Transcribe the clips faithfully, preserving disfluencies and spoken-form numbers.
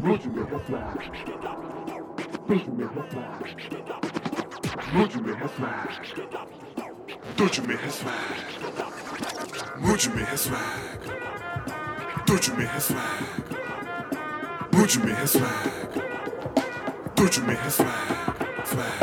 मुझ में है swag, तुझ में है swag, मुझ में है swag, तुझ में है swag, मुझ में है swag, तुझ में है swag, मुझ में है swag, तुझ में है swag, swag.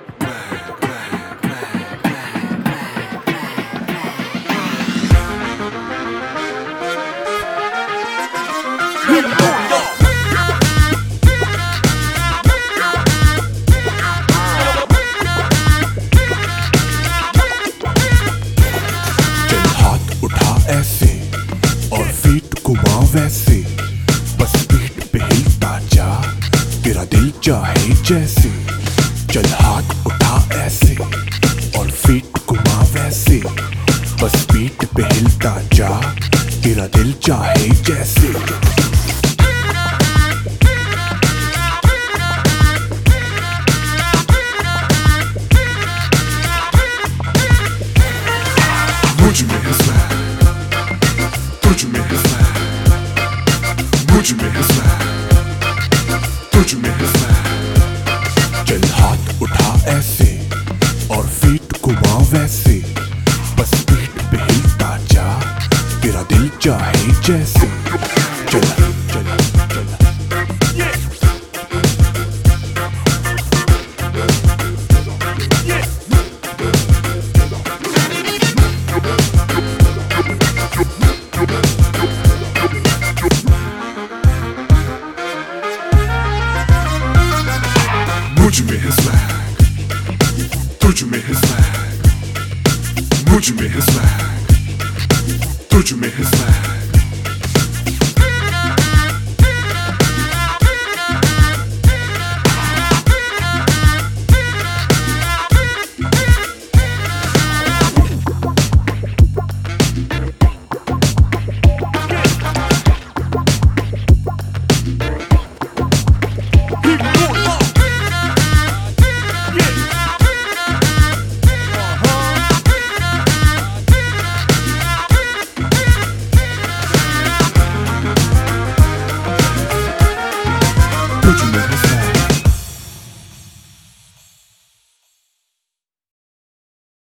ऐसे और फीट घुमा वैसे, बस पीठ पे हिलता जा, तेरा दिल चाहे जैसे. चल हाथ उठा ऐसे और फीट घुमा वैसे, बस पीठ पे हिलता जा, तेरा दिल चाहे जैसे. मुझ में है swag, तुझ में है swag, मुझ में है swag, तुझ में है swag. चल हाथ उठा ऐसे और फीट घुमा वैसे, बस पीठ पे हिलता जा, तेरा दिल चाहे जैसे. चल चल चल मुझ में है swag, तुझ में है swag, मुझ में है swag, तुझ में है swag.